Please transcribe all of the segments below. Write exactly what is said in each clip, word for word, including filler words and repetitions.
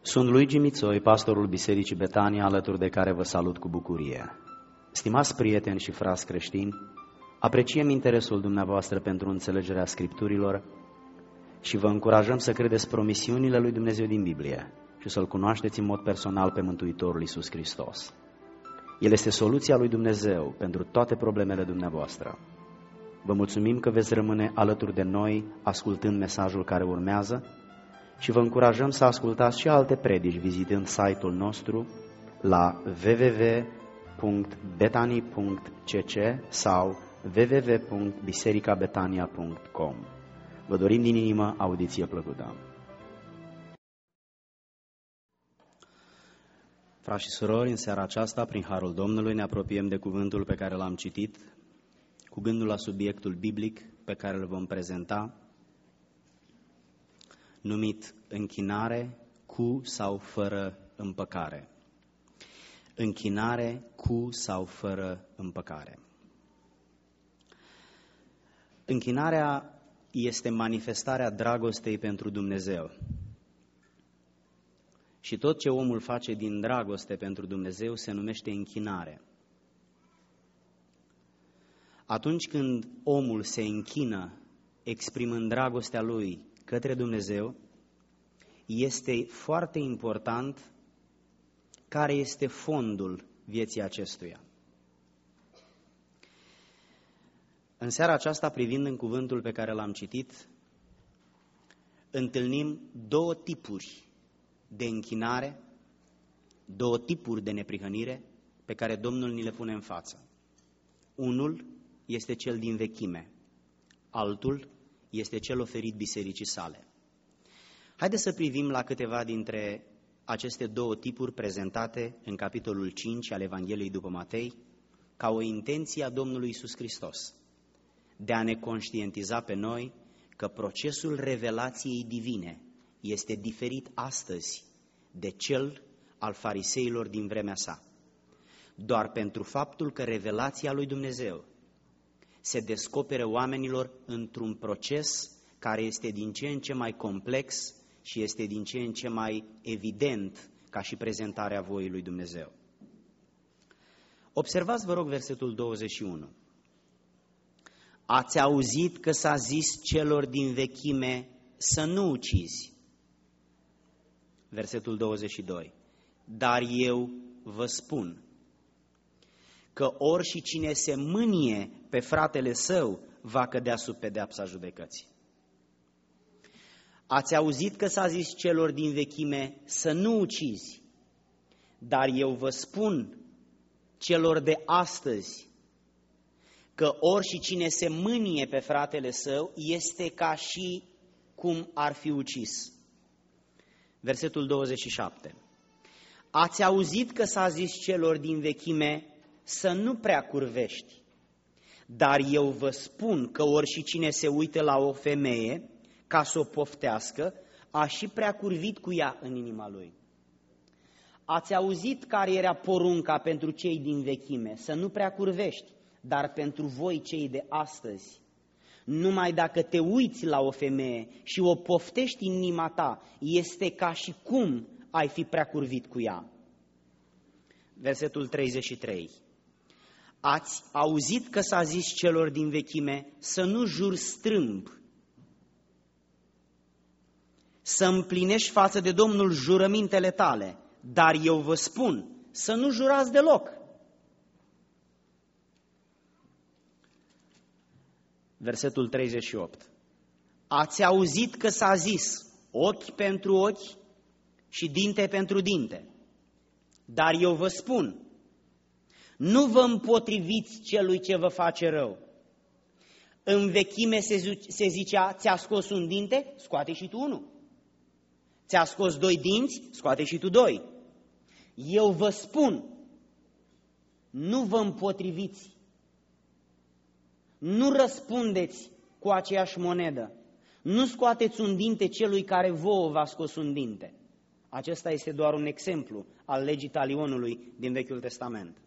Sunt Luigi Mițoi, pastorul Bisericii Betania, alături de care vă salut cu bucurie. Stimați prieteni și frați creștini, apreciem interesul dumneavoastră pentru înțelegerea Scripturilor și vă încurajăm să credeți promisiunile lui Dumnezeu din Biblie și să-L cunoașteți în mod personal pe Mântuitorul Iisus Hristos. El este soluția lui Dumnezeu pentru toate problemele dumneavoastră. Vă mulțumim că veți rămâne alături de noi ascultând mesajul care urmează și vă încurajăm să ascultați și alte predici vizitând site-ul nostru la w w w punct betani punct c c sau w w w punct bisericabetania punct com. Vă dorim din inimă audiție plăcută. Frați și surori, în seara aceasta, prin harul Domnului, ne apropiem de cuvântul pe care l-am citit, cu gândul la subiectul biblic pe care îl vom prezenta, numit închinare cu sau fără împăcare. Închinare cu sau fără împăcare. Închinarea este manifestarea dragostei pentru Dumnezeu. Și tot ce omul face din dragoste pentru Dumnezeu se numește închinare. Atunci când omul se închină exprimând dragostea lui către Dumnezeu, este foarte important care este fondul vieții acestuia. În seara aceasta, privind în cuvântul pe care l-am citit, întâlnim două tipuri de închinare, două tipuri de neprihănire pe care Domnul ni le pune în față. Unul este cel din vechime, altul este cel oferit bisericii sale. Haideți să privim la câteva dintre aceste două tipuri prezentate în capitolul cinci al Evangheliei după Matei, ca o intenție a Domnului Iisus Hristos de a ne conștientiza pe noi că procesul revelației divine este diferit astăzi de cel al fariseilor din vremea sa. Doar pentru faptul că revelația lui Dumnezeu se descoperă oamenilor într-un proces care este din ce în ce mai complex și este din ce în ce mai evident ca și prezentarea voii lui Dumnezeu. Observați, vă rog, versetul douăzeci și unu. Ați auzit că s-a zis celor din vechime să nu ucizi. Versetul douăzeci și doi. Dar eu vă spun că ori și cine se mânie pe fratele său va cădea sub pedeapsa judecății. Ați auzit că s-a zis celor din vechime să nu ucizi, dar eu vă spun celor de astăzi că ori și cine se mânie pe fratele său este ca și cum ar fi ucis. Versetul douăzeci și șapte. Ați auzit că s-a zis celor din vechime să nu prea curvești, dar eu vă spun că ori și cine se uită la o femeie ca să o poftească, a și prea curvit cu ea în inima lui. Ați auzit care era porunca pentru cei din vechime, să nu prea curvești, dar pentru voi cei de astăzi, numai dacă te uiți la o femeie și o poftești în inima ta, este ca și cum ai fi prea curvit cu ea. Versetul treizeci și trei. Ați auzit că s-a zis celor din vechime să nu juri strâmb, să împlinești față de Domnul jurămintele tale, dar eu vă spun să nu jurați deloc. Versetul treizeci și opt. Ați auzit că s-a zis ochi pentru ochi și dinte pentru dinte, dar eu vă spun, nu vă împotriviți celui ce vă face rău. În vechime se zicea, ți-a scos un dinte, scoate și tu unul. Ți-a scos doi dinți, scoate și tu doi. Eu vă spun, nu vă împotriviți. Nu răspundeți cu aceeași monedă. Nu scoateți un dinte celui care vouă v-a scos un dinte. Acesta este doar un exemplu al legii talionului din Vechiul Testament.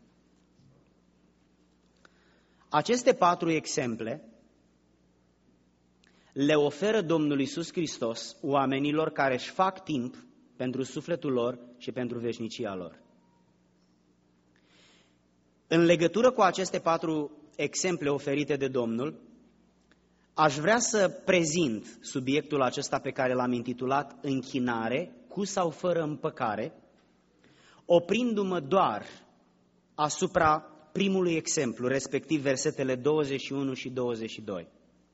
Aceste patru exemple le oferă Domnul Iisus Hristos oamenilor care își fac timp pentru sufletul lor și pentru veșnicia lor. În legătură cu aceste patru exemple oferite de Domnul, aș vrea să prezint subiectul acesta pe care l-am intitulat închinare, cu sau fără împăcare, oprindu-mă doar asupra primului exemplu, respectiv versetele douăzeci și unu și douăzeci și doi.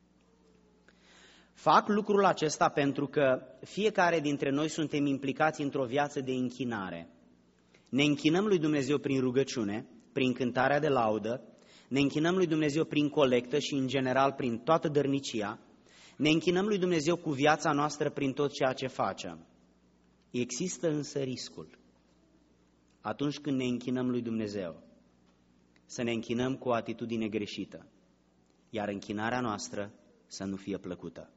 Fac lucrul acesta pentru că fiecare dintre noi suntem implicați într-o viață de închinare. Ne închinăm lui Dumnezeu prin rugăciune, prin cântarea de laudă, ne închinăm lui Dumnezeu prin colectă și în general prin toată dărnicia, ne închinăm lui Dumnezeu cu viața noastră prin tot ceea ce facem. Există însă riscul, atunci când ne închinăm lui Dumnezeu, să ne închinăm cu o atitudine greșită, iar închinarea noastră să nu fie plăcută.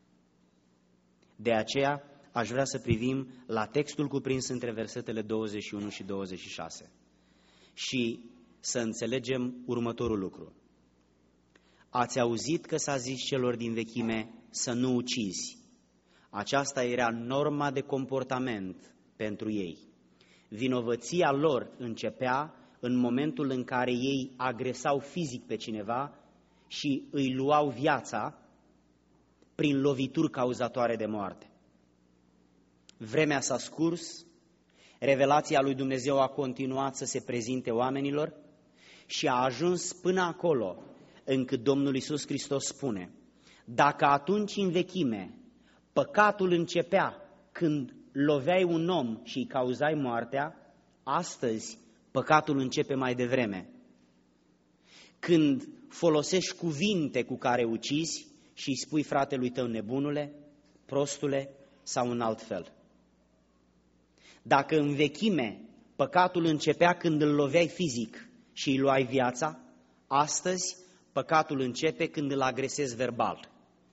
De aceea aș vrea să privim la textul cuprins între versetele douăzeci și unu și douăzeci și șase și să înțelegem următorul lucru. Ați auzit că s-a zis celor din vechime să nu ucizi. Aceasta era norma de comportament pentru ei. Vinovăția lor începea în momentul în care ei agresau fizic pe cineva și îi luau viața prin lovituri cauzatoare de moarte. Vremea s-a scurs, revelația lui Dumnezeu a continuat să se prezinte oamenilor și a ajuns până acolo încât Domnul Iisus Hristos spune: dacă atunci în vechime păcatul începea când loveai un om și îi cauzai moartea, astăzi păcatul începe mai devreme. Când folosești cuvinte cu care ucizi și îi spui fratelui tău nebunule, prostule sau în alt fel. Dacă în vechime păcatul începea când îl loveai fizic și îi luai viața, astăzi păcatul începe când îl agresezi verbal.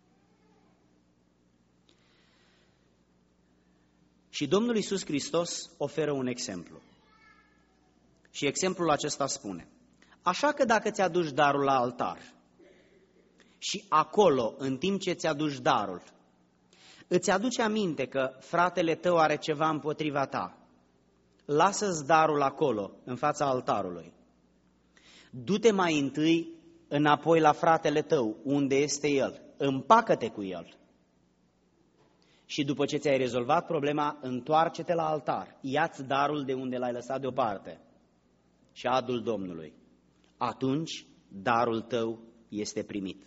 Și Domnul Iisus Hristos oferă un exemplu. Și exemplul acesta spune: așa că dacă ți-aduci darul la altar și acolo, în timp ce ți-aduci darul, îți aduce aminte că fratele tău are ceva împotriva ta, lasă-ți darul acolo, în fața altarului. Du-te mai întâi înapoi la fratele tău, unde este el, împacă-te cu el. Și după ce ți-ai rezolvat problema, întoarce-te la altar, ia-ți darul de unde l-ai lăsat deoparte și adu-l Domnului. Atunci darul tău este primit.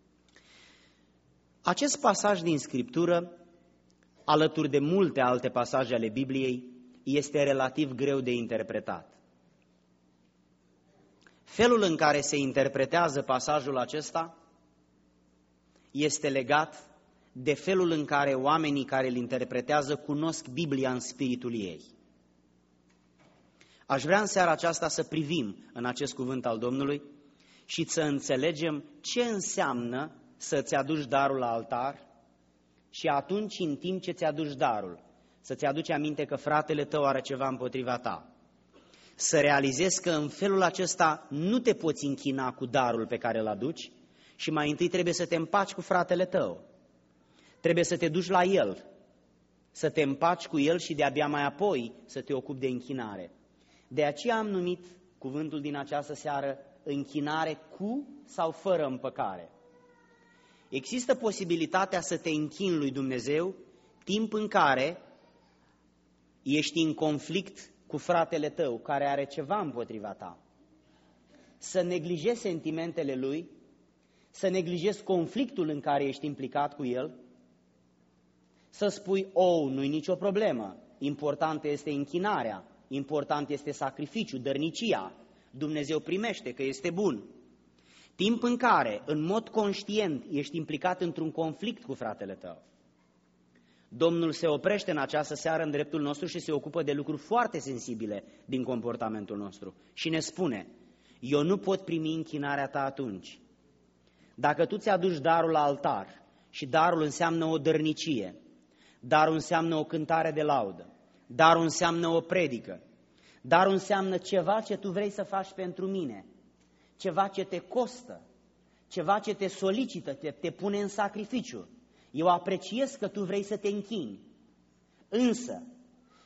Acest pasaj din Scriptură, alături de multe alte pasaje ale Bibliei, este relativ greu de interpretat. Felul în care se interpretează pasajul acesta este legat de felul în care oamenii care îl interpretează cunosc Biblia în spiritul ei. Aș vrea în seara aceasta să privim în acest cuvânt al Domnului și să înțelegem ce înseamnă să-ți aduci darul la altar și atunci, în timp ce ți-aduci darul, să-ți aduci aminte că fratele tău are ceva împotriva ta. Să realizezi că în felul acesta nu te poți închina cu darul pe care îl aduci și mai întâi trebuie să te împaci cu fratele tău. Trebuie să te duci la el, să te împaci cu el și de-abia mai apoi să te ocupi de închinare. De aceea am numit cuvântul din această seară închinare cu sau fără împăcare. Există posibilitatea să te închini lui Dumnezeu timp în care ești în conflict cu fratele tău care are ceva împotriva ta. Să neglijezi sentimentele lui, să neglijezi conflictul în care ești implicat cu el, să spui: oh, nu-i nicio problemă, importantă este închinarea, important este sacrificiu, dărnicia, Dumnezeu primește că este bun. Timp în care, în mod conștient, ești implicat într-un conflict cu fratele tău. Domnul se oprește în această seară în dreptul nostru și se ocupă de lucruri foarte sensibile din comportamentul nostru și ne spune: eu nu pot primi închinarea ta atunci. Dacă tu ți-aduci darul la altar și darul înseamnă o dărnicie, darul înseamnă o cântare de laudă, darul înseamnă o predică, darul înseamnă ceva ce tu vrei să faci pentru mine, ceva ce te costă, ceva ce te solicită, te, te pune în sacrificiu. Eu apreciez că tu vrei să te închini, însă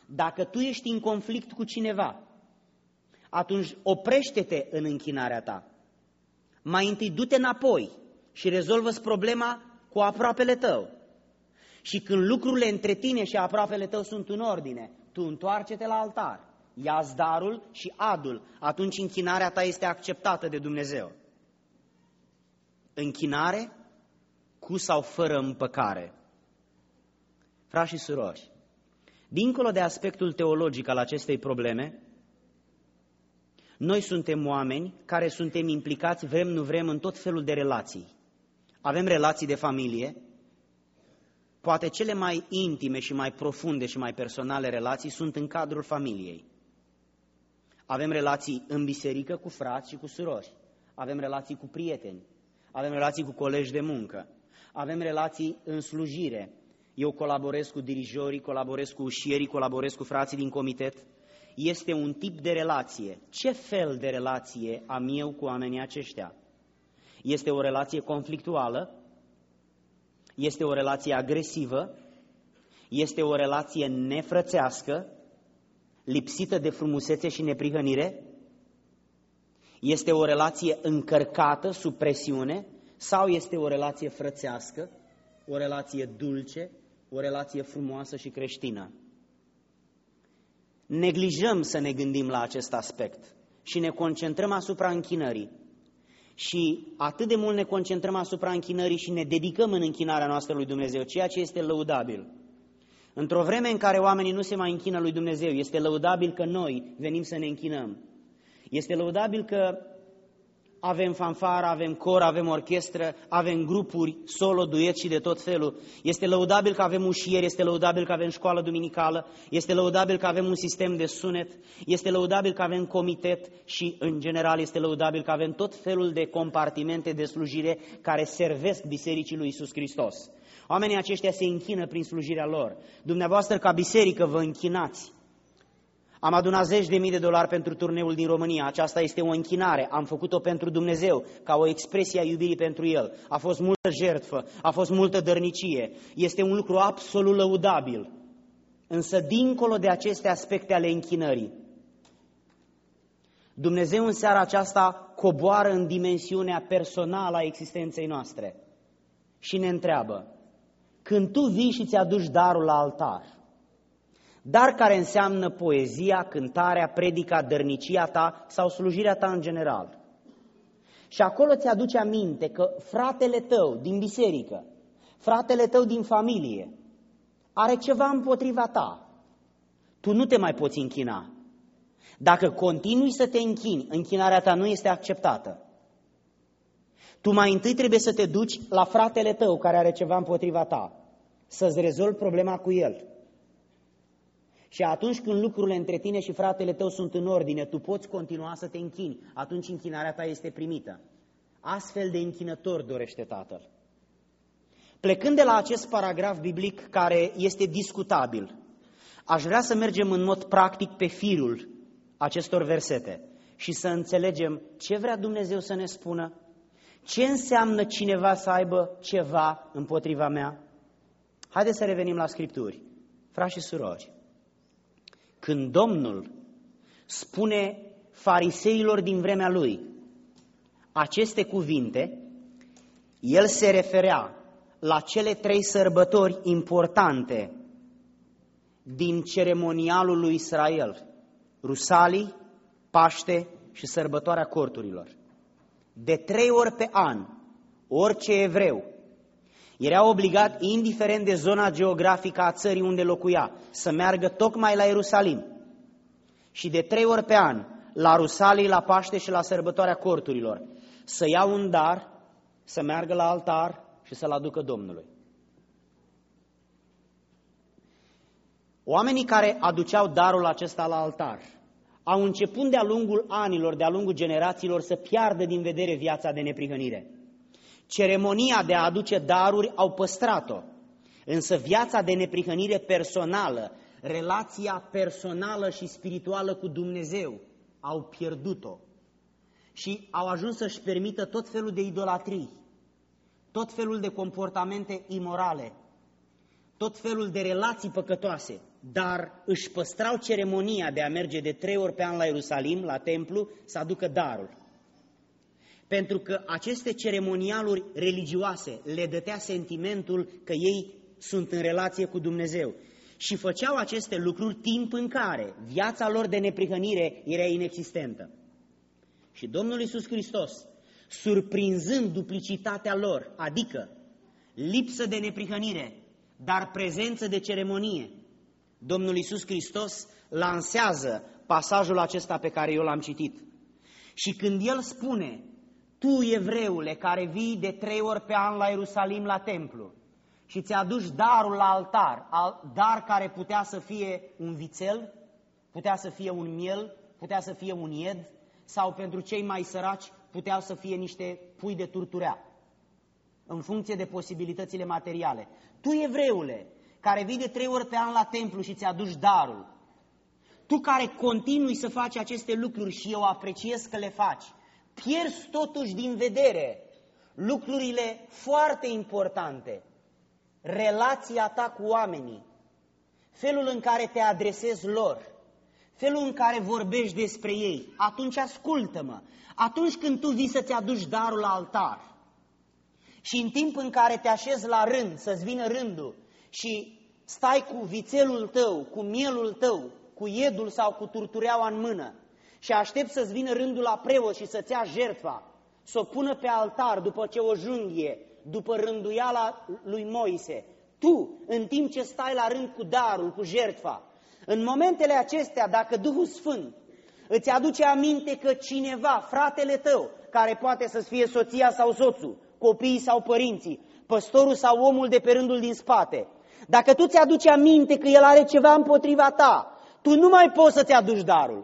Dacă tu ești în conflict cu cineva, atunci oprește-te în închinarea ta. Mai întâi du-te înapoi și rezolvă-ți problema cu aproapele tău. Și când lucrurile între tine și aproapele tău sunt în ordine, tu întoarce-te la altar, ia-ți darul și adu-l, atunci închinarea ta este acceptată de Dumnezeu. Închinare cu sau fără împăcare. Frați și surori, dincolo de aspectul teologic al acestei probleme, noi suntem oameni care suntem implicați, vrem nu vrem, în tot felul de relații. Avem relații de familie, poate cele mai intime și mai profunde și mai personale relații sunt în cadrul familiei. Avem relații în biserică cu frați și cu surori, avem relații cu prieteni, avem relații cu colegi de muncă, avem relații în slujire. Eu colaborez cu dirijorii, colaborez cu ușierii, colaborez cu frații din comitet. Este un tip de relație. Ce fel de relație am eu cu oamenii aceștia? Este o relație conflictuală? Este o relație agresivă? Este o relație nefrățească, lipsită de frumusețe și neprihănire? Este o relație încărcată, sub presiune? Sau este o relație frățească, o relație dulce, o relație frumoasă și creștină? Neglijăm să ne gândim la acest aspect și ne concentrăm asupra închinării. Și atât de mult ne concentrăm asupra închinării și ne dedicăm în închinarea noastră lui Dumnezeu, ceea ce este lăudabil. Într-o vreme în care oamenii nu se mai închină lui Dumnezeu, este lăudabil că noi venim să ne închinăm. Este lăudabil că avem fanfară, avem cor, avem orchestră, avem grupuri, solo, duet și de tot felul. Este lăudabil că avem ușieri, este lăudabil că avem școală duminicală, este lăudabil că avem un sistem de sunet, este lăudabil că avem comitet și, în general, este lăudabil că avem tot felul de compartimente de slujire care servesc Bisericii lui Iisus Hristos. Oamenii aceștia se închină prin slujirea lor. Dumneavoastră, ca biserică, vă închinați. Am adunat zeci de mii de dolari pentru turneul din România. Aceasta este o închinare. Am făcut-o pentru Dumnezeu, ca o expresie a iubirii pentru El. A fost multă jertfă, a fost multă dărnicie. Este un lucru absolut lăudabil. Însă, dincolo de aceste aspecte ale închinării, Dumnezeu în seara aceasta coboară în dimensiunea personală a existenței noastre și ne întreabă: când tu vii și ți-aduci darul la altar, dar care înseamnă poezia, cântarea, predica, dărnicia ta sau slujirea ta în general. Și acolo ți-aduce aminte că fratele tău din biserică, fratele tău din familie, are ceva împotriva ta. Tu nu te mai poți închina. Dacă continui să te închini, închinarea ta nu este acceptată. Tu mai întâi trebuie să te duci la fratele tău care are ceva împotriva ta, să-ți rezolvi problema cu el. Și atunci când lucrurile între tine și fratele tău sunt în ordine, tu poți continua să te închini, atunci închinarea ta este primită. Astfel de închinător dorește Tatăl. Plecând de la acest paragraf biblic care este discutabil, aș vrea să mergem în mod practic pe firul acestor versete și să înțelegem ce vrea Dumnezeu să ne spună, ce înseamnă cineva să aibă ceva împotriva mea. Haideți să revenim la Scripturi, frați și surori. Când Domnul spune fariseilor din vremea Lui aceste cuvinte, El se referea la cele trei sărbători importante din ceremonialul lui Israel: Rusalii, Paște și sărbătoarea corturilor. De trei ori pe an, orice evreu era obligat, indiferent de zona geografică a țării unde locuia, să meargă tocmai la Ierusalim. Și de trei ori pe an, la Rusalii, la Paște și la sărbătoarea corturilor, să ia un dar, să meargă la altar și să-l aducă Domnului. Oamenii care aduceau darul acesta la altar au început de-a lungul anilor, de-a lungul generațiilor, să piardă din vedere viața de neprihănire. Ceremonia de a aduce daruri au păstrat-o, însă viața de neprihănire personală, relația personală și spirituală cu Dumnezeu, au pierdut-o și au ajuns să-și permită tot felul de idolatrii, tot felul de comportamente imorale, tot felul de relații păcătoase, dar își păstrau ceremonia de a merge de trei ori pe an la Ierusalim, la templu, să aducă darul. Pentru că aceste ceremonialuri religioase le dătea sentimentul că ei sunt în relație cu Dumnezeu. Și făceau aceste lucruri timp în care viața lor de neprihănire era inexistentă. Și Domnul Iisus Hristos, surprinzând duplicitatea lor, adică lipsă de neprihănire, dar prezență de ceremonie, Domnul Iisus Hristos lansează pasajul acesta pe care eu l-am citit. Și când El spune: tu, evreule, care vii de trei ori pe an la Ierusalim la templu și ți-aduci darul la altar, dar care putea să fie un vițel, putea să fie un miel, putea să fie un ied, sau pentru cei mai săraci puteau să fie niște pui de turturea, în funcție de posibilitățile materiale. Tu, evreule, care vii de trei ori pe an la templu și ți-aduci darul, tu care continui să faci aceste lucruri și eu apreciez că le faci, pierzi totuși din vedere lucrurile foarte importante, relația ta cu oamenii, felul în care te adresezi lor, felul în care vorbești despre ei. Atunci ascultă-mă, atunci când tu vii să-ți aduci darul la altar și în timp în care te așezi la rând, să-ți vină rândul și stai cu vițelul tău, cu mielul tău, cu iedul sau cu turtureaua în mână și aștept să-ți vină rândul la preot și să-ți ia jertfa, să o pună pe altar după ce o junghie, după rânduiala lui Moise, tu, în timp ce stai la rând cu darul, cu jertfa, în momentele acestea, dacă Duhul Sfânt îți aduce aminte că cineva, fratele tău, care poate să fie soția sau soțul, copiii sau părinții, păstorul sau omul de pe rândul din spate, dacă tu ți-aduci aminte că el are ceva împotriva ta, tu nu mai poți să-ți aduci darul.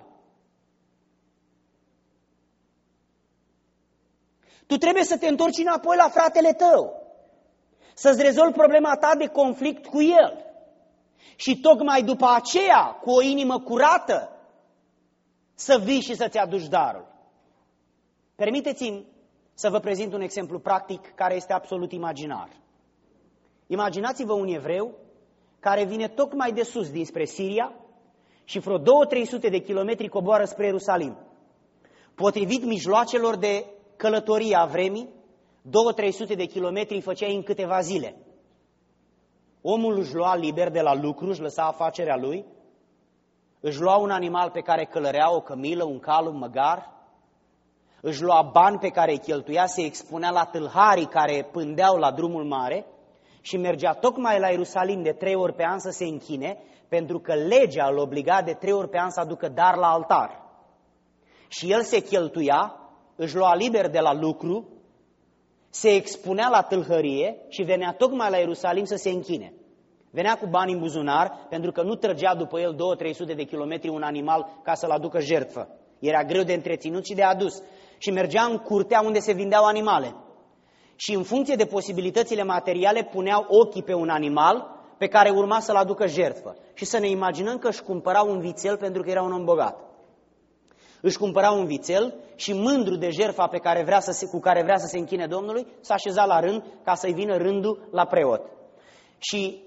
Tu trebuie să te întorci înapoi la fratele tău, să-ți rezolvi problema ta de conflict cu el. Și tocmai după aceea, cu o inimă curată, să vii și să-ți aduci darul. Permiteți-mi să vă prezint un exemplu practic care este absolut imaginar. Imaginați-vă un evreu care vine tocmai de sus dinspre Siria și vreo două-trei sute de kilometri coboară spre Ierusalim. Potrivit mijloacelor de călătorie a vremii, două-trei sute de kilometri făceai în câteva zile. Omul își lua liber de la lucru, își lăsa afacerea lui, își lua un animal pe care călărea, o cămilă, un cal, un măgar, își lua bani pe care îi cheltuia, se expunea la tâlharii care pândeau la drumul mare și mergea tocmai la Ierusalim de trei ori pe an să se închine, pentru că legea îl obliga de trei ori pe an să aducă dar la altar. Și el se cheltuia, își lua liber de la lucru, se expunea la tâlhărie și venea tocmai la Ierusalim să se închine. Venea cu bani în buzunar, pentru că nu trăgea după el două-trei sute de kilometri un animal ca să-l aducă jertfă. Era greu de întreținut și de adus. Și mergea în curtea unde se vindeau animale. Și în funcție de posibilitățile materiale puneau ochii pe un animal pe care urma să-l aducă jertfă. Și să ne imaginăm că își cumpăra un vițel pentru că era un om bogat. Își cumpăra un vițel și mândru de jertfa pe care vrea să se, cu care vrea să se închine Domnului, s-a așezat la rând ca să-i vină rândul la preot. Și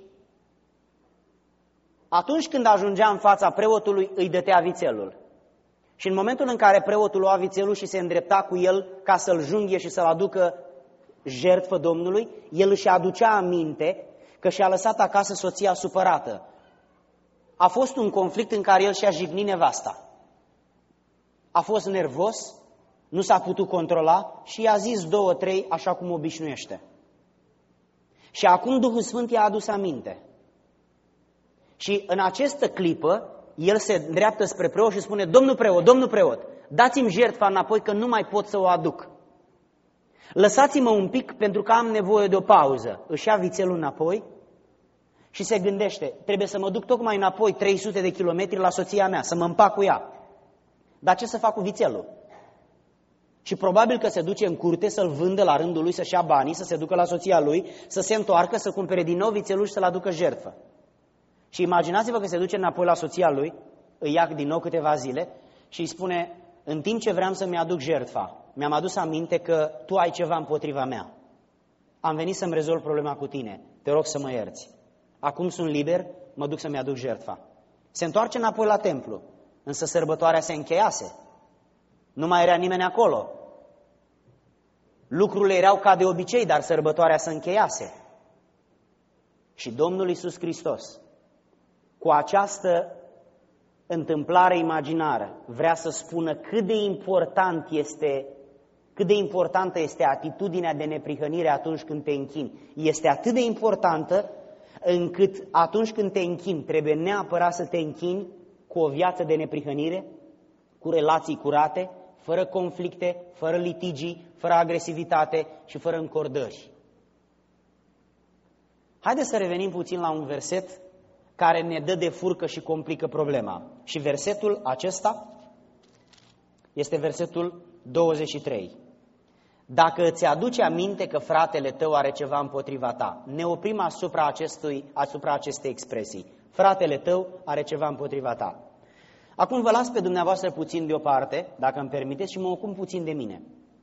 atunci când ajungea în fața preotului, îi dătea vițelul. Și în momentul în care preotul lua vițelul și se îndrepta cu el ca să-l junghie și să-l aducă jertfă Domnului, el își aducea aminte că și-a lăsat acasă soția supărată. A fost un conflict în care el și-a jignit nevasta. A fost nervos, nu s-a putut controla și i-a zis două, trei, așa cum obișnuiește. Și acum Duhul Sfânt i-a adus aminte. Și în această clipă, el se îndreaptă spre preot și spune: Domnul preot, domnul preot, dați-mi jertfa înapoi că nu mai pot să o aduc. Lăsați-mă un pic pentru că am nevoie de o pauză. Își ia vițelul înapoi și se gândește: trebuie să mă duc tocmai înapoi trei sute de kilometri la soția mea, să mă împac cu ea. Dar ce să fac cu vițelul? Și probabil că se duce în curte să-l vândă la rândul lui, să-și ia banii, să se ducă la soția lui, să se întoarcă, să cumpere din nou vițelul și să-l aducă jertfă. Și imaginați-vă că se duce înapoi la soția lui, îi ia din nou câteva zile și îi spune: în timp ce vreau să-mi aduc jertfa, mi-am adus aminte că tu ai ceva împotriva mea. Am venit să-mi rezolv problema cu tine, te rog să mă ierți. Acum sunt liber, mă duc să-mi aduc jertfa. Se întoarce înapoi la templu, însă sărbătoarea se încheiase. Nu mai era nimeni acolo. Lucrurile erau ca de obicei, dar sărbătoarea se încheiase. Și Domnul Iisus Hristos, cu această întâmplare imaginară, vrea să spună cât de important este, cât de importantă este atitudinea de neprihănire atunci când te închini. Este atât de importantă încât atunci când te închini, trebuie neapărat să te închini cu o viață de neprihănire, cu relații curate, fără conflicte, fără litigii, fără agresivitate și fără încordări. Haideți să revenim puțin la un verset care ne dă de furcă și complică problema. Și versetul acesta este versetul douăzeci și trei. Dacă îți aduce aminte că fratele tău are ceva împotriva ta, ne oprim asupra, acestui, asupra acestei expresii. Fratele tău are ceva împotriva ta. Acum vă las pe dumneavoastră puțin deoparte, dacă îmi permiteți, și mă ocup puțin de mine.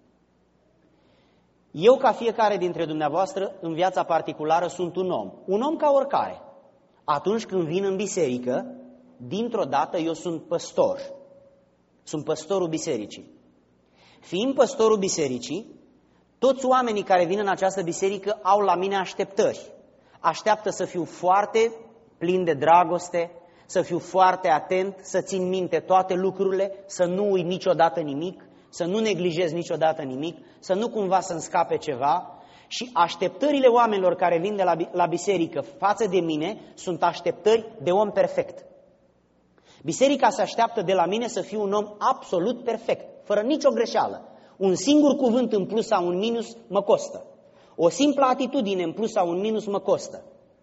Eu, ca fiecare dintre dumneavoastră, în viața particulară, sunt un om. Un om ca oricare. Atunci când vin în biserică, dintr-o dată eu sunt păstor. Sunt păstorul bisericii. Fiind păstorul bisericii, toți oamenii care vin în această biserică au la mine așteptări. Așteaptă să fiu foarte plin de dragoste, să fiu foarte atent, să țin minte toate lucrurile, să nu uit niciodată nimic, să nu neglijez niciodată nimic, să nu cumva să-mi scape ceva. Și așteptările oamenilor care vin de la, la biserică față de mine sunt așteptări de om perfect. Biserica se așteaptă de la mine să fiu un om absolut perfect, fără nicio greșeală. Un singur cuvânt în plus sau un minus mă costă. O simplă atitudine în plus sau un minus mă costă.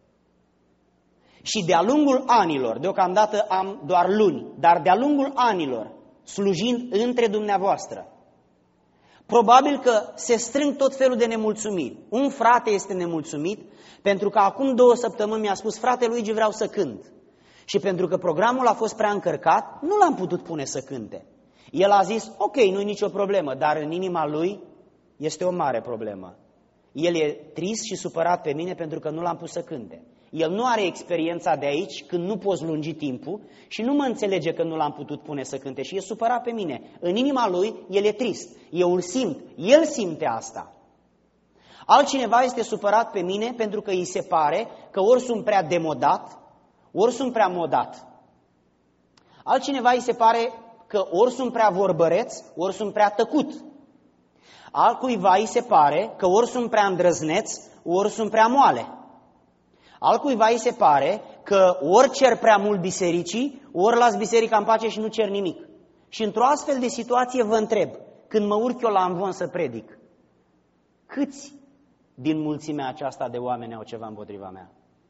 Și de-a lungul anilor, deocamdată am doar luni, dar de-a lungul anilor, slujind între dumneavoastră, probabil că se strâng tot felul de nemulțumiri. Un frate este nemulțumit pentru că acum două săptămâni mi-a spus: frate Luigi, vreau să cânt. Și pentru că programul a fost prea încărcat, nu l-am putut pune să cânte. El a zis: ok, nu-i nicio problemă, dar în inima lui este o mare problemă. El e trist și supărat pe mine pentru că nu l-am pus să cânte. El nu are experiența de aici când nu poți lungi timpul și nu mă înțelege că nu l-am putut pune să cânte și e supărat pe mine. În inima lui, el e trist. Eu îl simt. El simte asta. Altcineva este supărat pe mine pentru că îi se pare că ori sunt prea demodat, ori sunt prea modat. Altcineva îi se pare că ori sunt prea vorbăreț, ori sunt prea tăcut. Altcuiva îi se pare că ori sunt prea îndrăzneț, ori sunt prea moale. Altcuiva îi se pare că ori cer prea mult bisericii, ori las biserica în pace și nu cer nimic. Și într-o astfel de situație vă întreb, când mă urc eu la amvon să predic, câți din mulțimea aceasta de oameni au ceva împotriva mea?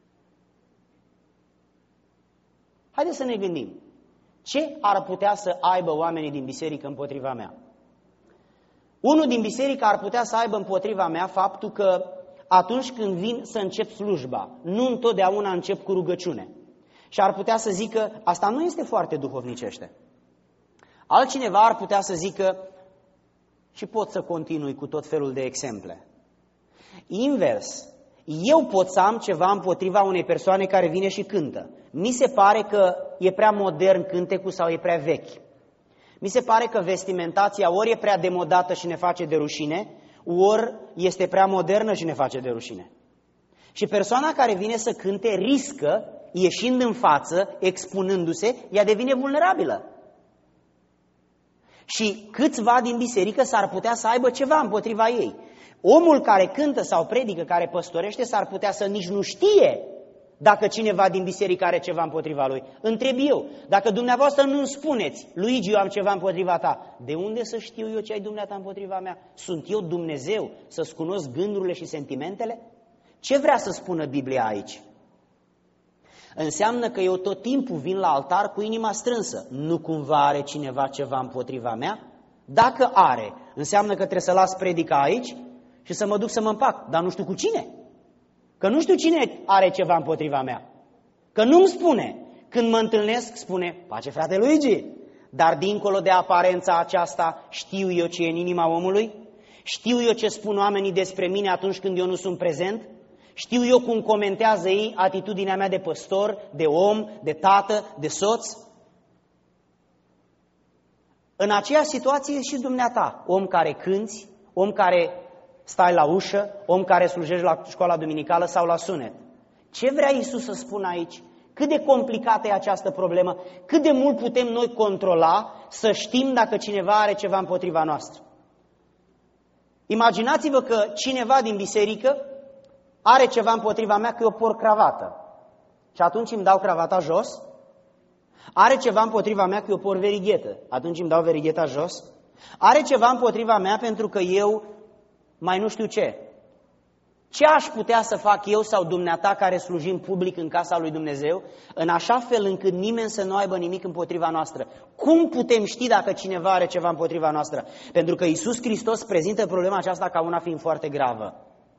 Haideți să ne gândim. Ce ar putea să aibă oamenii din biserică împotriva mea? Unul din biserică ar putea să aibă împotriva mea faptul că atunci când vin să încep slujba, nu întotdeauna încep cu rugăciune. Și ar putea să zică: asta nu este foarte duhovnicește. Altcineva ar putea să zică: și pot să continui cu tot felul de exemple. Invers, eu pot să am ceva împotriva unei persoane care vine și cântă. Mi se pare că e prea modern cântecul sau e prea vechi. Mi se pare că vestimentația ori e prea demodată și ne face de rușine, ori este prea modernă și ne face de rușine. Și persoana care vine să cânte riscă, ieșind în față, expunându-se, ea devine vulnerabilă. Și câțiva din biserică s-ar putea să aibă ceva împotriva ei. Omul care cântă sau predică, care păstorește, s-ar putea să nici nu știe dacă cineva din biserică are ceva împotriva lui. Întreb eu, dacă dumneavoastră nu-mi spuneți: Luigi, eu am ceva împotriva ta, de unde să știu eu ce ai dumneata împotriva mea? Sunt eu Dumnezeu să-ți cunosc gândurile și sentimentele? Ce vrea să spună Biblia aici? Înseamnă că eu tot timpul vin la altar cu inima strânsă. Nu cumva are cineva ceva împotriva mea? Dacă are, înseamnă că trebuie să las predica aici și să mă duc să mă împac, dar nu știu cu cine. Că nu știu cine are ceva împotriva mea. Că nu-mi spune. Când mă întâlnesc, spune: pace, frate Luigi. Dar dincolo de aparența aceasta, știu eu ce e în inima omului? Știu eu ce spun oamenii despre mine atunci când eu nu sunt prezent? Știu eu cum comentează ei atitudinea mea de păstor, de om, de tată, de soț? În aceeași situație și dumneata, om care cânți, om care stai la ușă, om care slujești la școala duminicală sau la sunet. Ce vrea Iisus să spună aici? Cât de complicată e această problemă? Cât de mult putem noi controla să știm dacă cineva are ceva împotriva noastră? Imaginați-vă că cineva din biserică are ceva împotriva mea că eu port cravată. Și atunci îmi dau cravata jos. Are ceva împotriva mea că eu port verighetă. Atunci îmi dau verigheta jos. Are ceva împotriva mea pentru că eu mai nu știu ce. Ce aș putea să fac eu sau dumneata care slujim public în casa lui Dumnezeu, în așa fel încât nimeni să nu aibă nimic împotriva noastră? Cum putem ști dacă cineva are ceva împotriva noastră? Pentru că Iisus Hristos prezintă problema aceasta ca una fiind foarte gravă.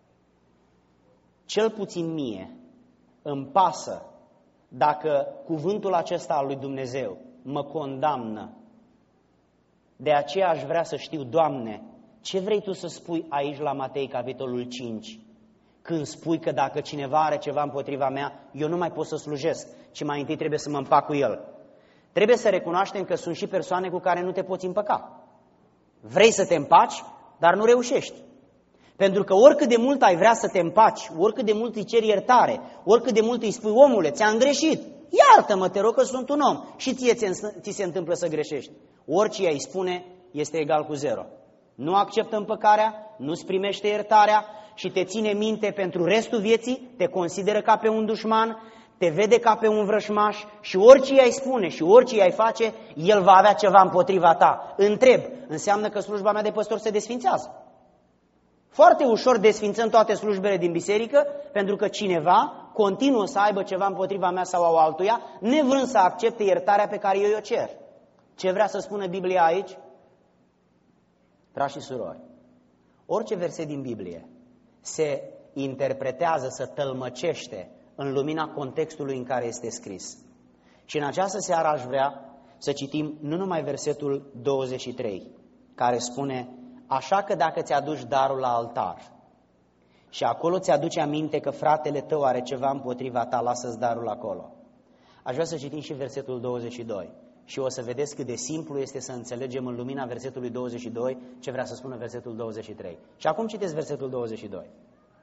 Cel puțin mie îmi pasă dacă cuvântul acesta al lui Dumnezeu mă condamnă. De aceea aș vrea să știu, Doamne, ce vrei Tu să spui aici la Matei, capitolul cinci? Când spui că dacă cineva are ceva împotriva mea, eu nu mai pot să slujesc, ci mai întâi trebuie să mă împac cu el. Trebuie să recunoaștem că sunt și persoane cu care nu te poți împăca. Vrei să te împaci, dar nu reușești. Pentru că oricât de mult ai vrea să te împaci, oricât de mult îi ceri iertare, oricât de mult îi spui, omule, ți-am greșit, iartă-mă, te rog că sunt un om, și ție ți se întâmplă să greșești. Orice îi spune este egal cu zero. Nu acceptă împăcarea, nu-ți primește iertarea și te ține minte pentru restul vieții, te consideră ca pe un dușman, te vede ca pe un vrășmaș și orice îi spune și orice îi face, el va avea ceva împotriva ta. Întreb, înseamnă că slujba mea de păstor se desfințează. Foarte ușor desfințăm toate slujbele din biserică, pentru că cineva continuă să aibă ceva împotriva mea sau a altuia, nevrând să accepte iertarea pe care eu o cer. Ce vrea să spună Biblia aici? Frați și surori, orice verset din Biblie se interpretează, se tălmăcește în lumina contextului în care este scris. Și în această seară aș vrea să citim nu numai versetul douăzeci și trei, care spune: așa că dacă ți-aduci darul la altar și acolo ți-aduce aminte că fratele tău are ceva împotriva ta, lasă-ți darul acolo. Aș vrea să citim și versetul douăzeci și doi și o să vedeți cât de simplu este să înțelegem în lumina versetului douăzeci și doi ce vrea să spună versetul douăzeci și trei. Și acum citeți versetul douăzeci și doi.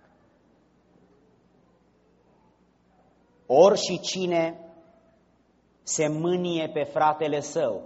Ori și cine se mânie pe fratele său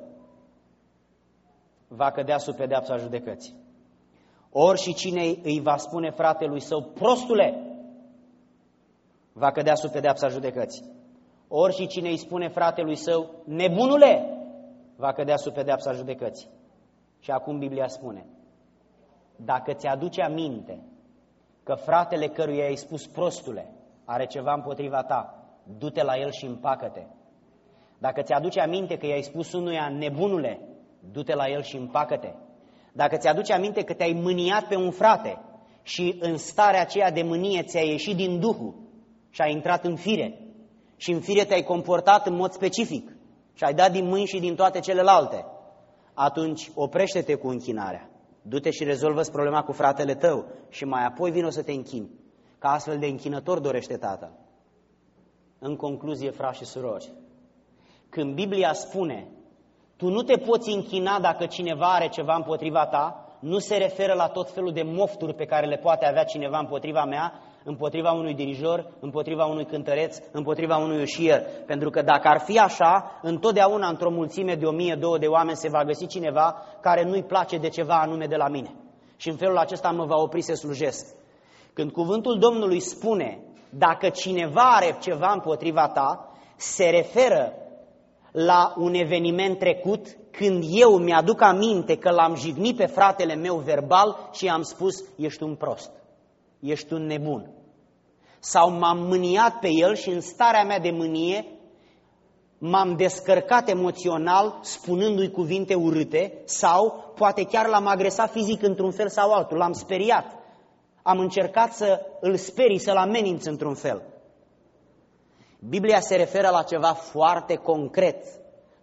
va cădea sub pedeapsa judecății. Ori și cine îi va spune fratelui său, prostule, va cădea sub pedeapsa judecății. Ori și cine îi spune fratelui său, nebunule, va cădea sub pedeapsa judecății. Și acum Biblia spune: dacă ți-aduce aminte că fratele căruia i-ai spus prostule are ceva împotriva ta, du-te la el și împacă-te. Dacă ți-aduce aminte că i-ai spus unuia, nebunule, du-te la el și împacă-te. Dacă ți-aduce aminte că te-ai mâniat pe un frate și în starea aceea de mânie ți-ai ieșit din Duhul și ai intrat în fire și în fire te-ai comportat în mod specific și ai dat din mâini și din toate celelalte, atunci oprește-te cu închinarea. Du-te și rezolvă-ți problema cu fratele tău și mai apoi vino să te închini, că astfel de închinător dorește Tatăl. În concluzie, frați și surori, când Biblia spune tu nu te poți închina dacă cineva are ceva împotriva ta, nu se referă la tot felul de mofturi pe care le poate avea cineva împotriva mea, împotriva unui dirijor, împotriva unui cântăreț, împotriva unui ușier. Pentru că dacă ar fi așa, întotdeauna într-o mulțime de o mie, două de oameni se va găsi cineva care nu-i place de ceva anume de la mine. Și în felul acesta mă va opri să slujesc. Când cuvântul Domnului spune, dacă cineva are ceva împotriva ta, se referă la un eveniment trecut, când eu mi-aduc aminte că l-am jignit pe fratele meu verbal și i-am spus, ești un prost, ești un nebun. Sau m-am mâniat pe el și în starea mea de mânie m-am descărcat emoțional spunându-i cuvinte urâte sau poate chiar l-am agresat fizic într-un fel sau altul, l-am speriat. Am încercat să îl sperii, să-l ameninț într-un fel. Biblia se referă la ceva foarte concret.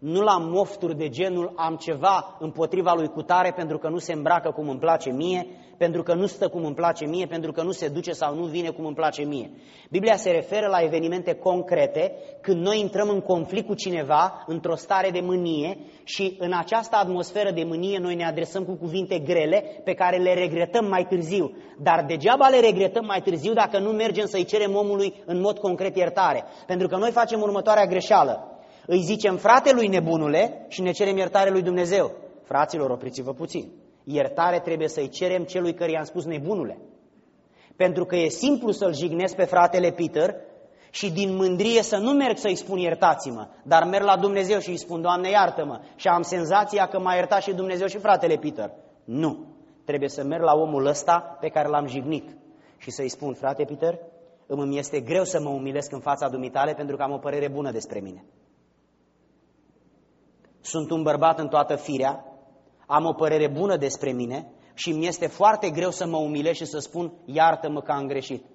Nu la mofturi de genul am ceva împotriva lui cutare pentru că nu se îmbracă cum îmi place mie, pentru că nu stă cum îmi place mie, pentru că nu se duce sau nu vine cum îmi place mie. Biblia se referă la evenimente concrete când noi intrăm în conflict cu cineva într-o stare de mânie și în această atmosferă de mânie noi ne adresăm cu cuvinte grele pe care le regretăm mai târziu. Dar degeaba le regretăm mai târziu dacă nu mergem să-i cerem omului în mod concret iertare. Pentru că noi facem următoarea greșeală. Îi zicem fratelui nebunule și ne cerem iertare lui Dumnezeu. Fraților, opriți-vă puțin. Iertare trebuie să-i cerem celui căruia i-am spus nebunule. Pentru că e simplu să-l jignesc pe fratele Peter și din mândrie să nu merg să-i spun iertați-mă, dar merg la Dumnezeu și îi spun Doamne iartă-mă și am senzația că m-a iertat și Dumnezeu și fratele Peter. Nu. Trebuie să merg la omul ăsta pe care l-am jignit și să-i spun frate Peter, îmi este greu să mă umilesc în fața dumitale pentru că am o părere bună despre mine. Sunt un bărbat în toată firea, am o părere bună despre mine și mi este foarte greu să mă umilesc și să spun iartă-mă că am greșit.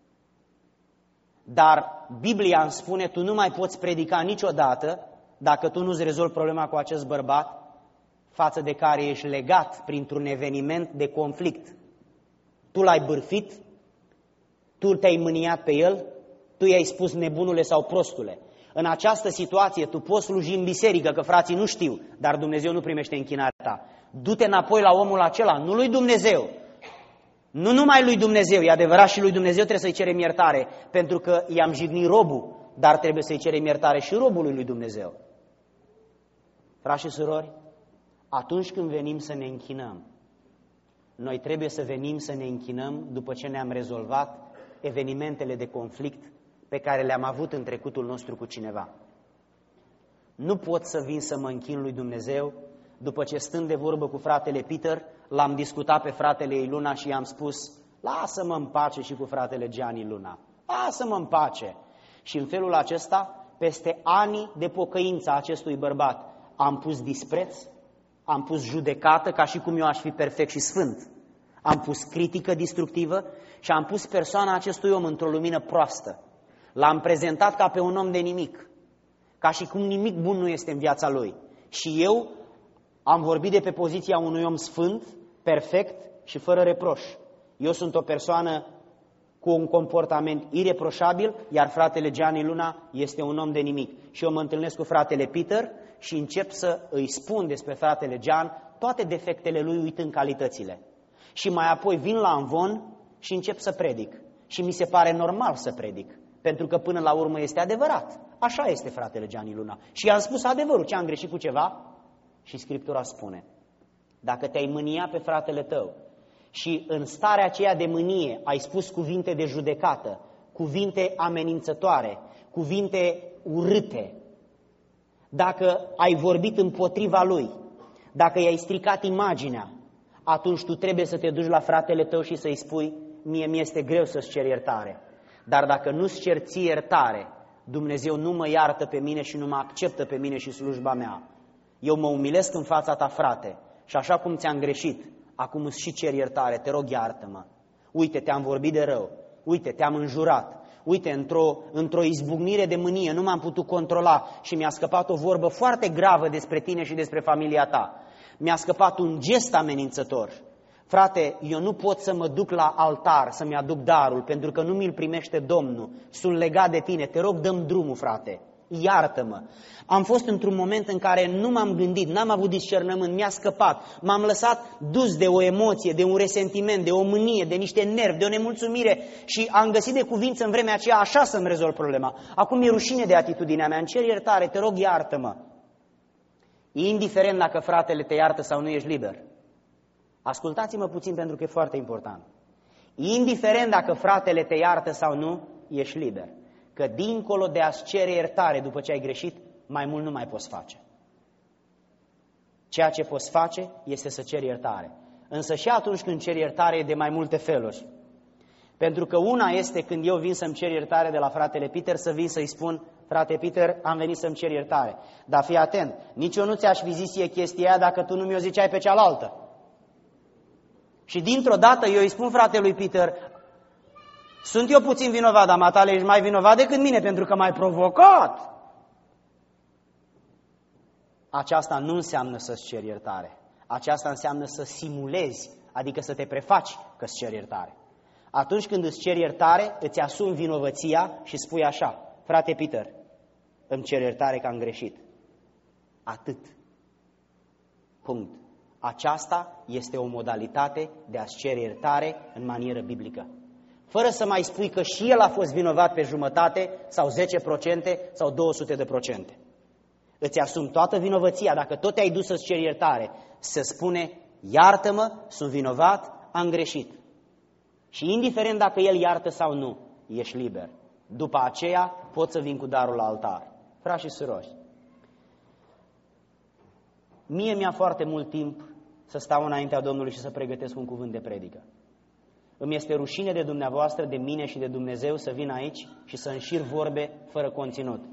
Dar Biblia îmi spune, tu nu mai poți predica niciodată dacă tu nu-ți rezolvi problema cu acest bărbat față de care ești legat printr-un eveniment de conflict. Tu l-ai bârfit, tu te-ai mâniat pe el, tu i-ai spus nebunule sau prostule. În această situație tu poți sluji în biserică, că frații nu știu, dar Dumnezeu nu primește închinarea ta. Du-te înapoi la omul acela, nu lui Dumnezeu. Nu numai lui Dumnezeu, e adevărat și lui Dumnezeu trebuie să-i cerem iertare, pentru că i-am jignit robul, dar trebuie să-i cerem iertare și robului lui Dumnezeu. Frați și surori, atunci când venim să ne închinăm, noi trebuie să venim să ne închinăm după ce ne-am rezolvat evenimentele de conflict pe care le-am avut în trecutul nostru cu cineva. Nu pot să vin să mă închin lui Dumnezeu după ce stând de vorbă cu fratele Peter, l-am discutat pe fratele ei Luna și i-am spus, lasă-mă în pace și cu fratele Gianni Luna, lasă-mă în pace. Și în felul acesta, peste ani de pocăință a acestui bărbat, am pus dispreț, am pus judecată ca și cum eu aș fi perfect și sfânt, am pus critică destructivă și am pus persoana acestui om într-o lumină proastă. L-am prezentat ca pe un om de nimic, ca și cum nimic bun nu este în viața lui. Și eu am vorbit de pe poziția unui om sfânt, perfect și fără reproș. Eu sunt o persoană cu un comportament ireproșabil, iar fratele Gianni Luna este un om de nimic. Și eu mă întâlnesc cu fratele Peter și încep să îi spun despre fratele Gian toate defectele lui uitând calitățile. Și mai apoi vin la amvon și încep să predic. Și mi se pare normal să predic. Pentru că până la urmă este adevărat. Așa este fratele Gianni Luna. Și i-am spus adevărul, ce am greșit cu ceva? Și Scriptura spune, dacă te-ai mânia pe fratele tău și în starea aceea de mânie ai spus cuvinte de judecată, cuvinte amenințătoare, cuvinte urâte, dacă ai vorbit împotriva lui, dacă i-ai stricat imaginea, atunci tu trebuie să te duci la fratele tău și să-i spui, mie mi-este greu să-ți cer iertare. Dar dacă nu-ți cer ție iertare, Dumnezeu nu mă iartă pe mine și nu mă acceptă pe mine și slujba mea. Eu mă umilesc în fața ta, frate, și așa cum ți-am greșit, acum îți și cer iertare, te rog iartă-mă. Uite, te-am vorbit de rău, uite, te-am înjurat, uite, într-o, într-o izbucnire de mânie nu m-am putut controla și mi-a scăpat o vorbă foarte gravă despre tine și despre familia ta. Mi-a scăpat un gest amenințător. Frate, eu nu pot să mă duc la altar să-mi aduc darul, pentru că nu mi-l primește Domnul. Sunt legat de tine, te rog, dă-mi drumul, frate. Iartă-mă. Am fost într-un moment în care nu m-am gândit, n-am avut discernământ, mi-a scăpat. M-am lăsat dus de o emoție, de un resentiment, de o mânie, de niște nervi, de o nemulțumire și am găsit de cuvință în vremea aceea așa să-mi rezolv problema. Acum mi-e rușine de atitudinea mea, îmi cer iertare, te rog, iartă-mă. Indiferent dacă fratele te iartă sau nu, ești liber. Ascultați-mă puțin pentru că e foarte important. Indiferent dacă fratele te iartă sau nu, ești liber. Că dincolo de a-ți cere iertare după ce ai greșit, mai mult nu mai poți face. Ceea ce poți face este să ceri iertare. Însă și atunci când ceri iertare e de mai multe feluri. Pentru că una este când eu vin să-mi cer iertare de la fratele Peter, să vin să-i spun, frate Peter, am venit să-mi cer iertare. Dar fii atent, nici eu nu ți-aș fi zis ție chestia aia dacă tu nu mi-o ziceai pe cealaltă. Și dintr-o dată eu îi spun fratelui Peter, sunt eu puțin vinovat, dar matale ești mai vinovat decât mine pentru că m-ai provocat. aceasta nu înseamnă să-ți ceri iertare. Aceasta înseamnă să simulezi, adică să te prefaci că-ți ceri iertare. Atunci când îți ceri iertare, îți asumi vinovăția și spui așa: frate Peter, îmi cer iertare că am greșit. Atât. Punct. Aceasta este o modalitate de a-ți cere iertare în manieră biblică. Fără să mai spui că și el a fost vinovat pe jumătate sau zece la sută sau două sute la sută. Îți asumi toată vinovăția. Dacă tot te-ai dus să-ți ceri iertare, se spune: iartă-mă, sunt vinovat, am greșit. Și indiferent dacă el iartă sau nu, ești liber. După aceea poți să vin cu darul la altar. Frați și surori, mie mi-a foarte mult timp să stau înaintea Domnului și să pregătesc un cuvânt de predică. Îmi este rușine de dumneavoastră, de mine și de Dumnezeu să vin aici și să înșir vorbe fără conținut.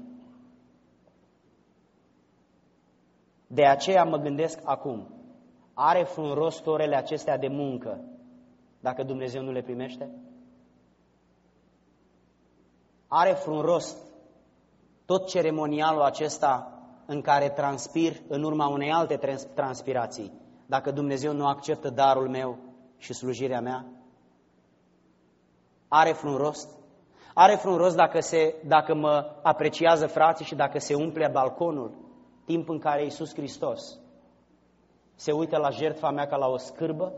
De aceea mă gândesc acum, are vreun rost orele acestea de muncă dacă Dumnezeu nu le primește? Are vreun rost tot ceremonialul acesta în care transpir în urma unei alte transpirații dacă Dumnezeu nu acceptă darul meu și slujirea mea? Are vreun rost? Are vreun rost dacă, se, dacă mă apreciază frații și dacă se umple balconul, timp în care Iisus Hristos se uită la jertfa mea ca la o scârbă?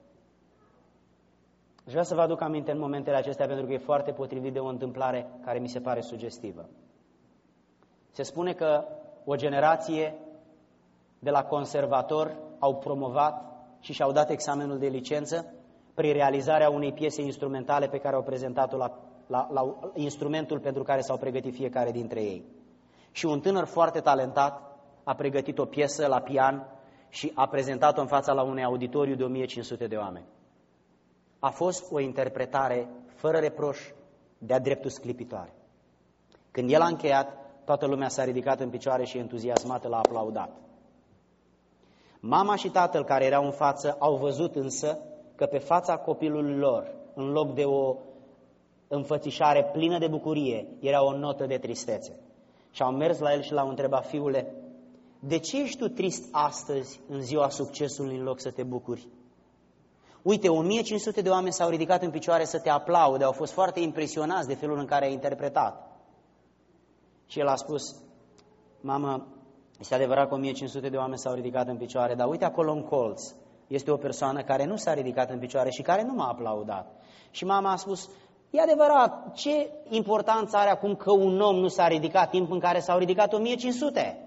Aș vrea să vă aduc aminte în momentele acestea, pentru că e foarte potrivit de o întâmplare care mi se pare sugestivă. Se spune că o generație de la conservator au promovat și și-au dat examenul de licență prin realizarea unei piese instrumentale pe care au prezentat-o la, la, la instrumentul pentru care s-au pregătit fiecare dintre ei. Și un tânăr foarte talentat a pregătit o piesă la pian și a prezentat-o în fața la unui auditoriu de o mie cinci sute de oameni. A fost o interpretare fără reproș, de-a dreptul sclipitoare. Când el a încheiat, toată lumea s-a ridicat în picioare și entuziasmată l-a aplaudat. Mama și tatăl care erau în față au văzut însă că pe fața copilului lor, în loc de o înfățișare plină de bucurie, era o notă de tristețe. Și au mers la el și l-au întrebat: fiule, de ce ești tu trist astăzi, în ziua succesului, în loc să te bucuri? Uite, o mie cinci sute de oameni s-au ridicat în picioare să te aplaude, au fost foarte impresionați de felul în care ai interpretat. Și el a spus: mamă, este adevărat că o mie cinci sute de oameni s-au ridicat în picioare, dar uite acolo în colț, este o persoană care nu s-a ridicat în picioare și care nu m-a aplaudat. Și mama a spus: e adevărat, ce importanță are acum că un om nu s-a ridicat, timp în care s-au ridicat o mie cinci sute?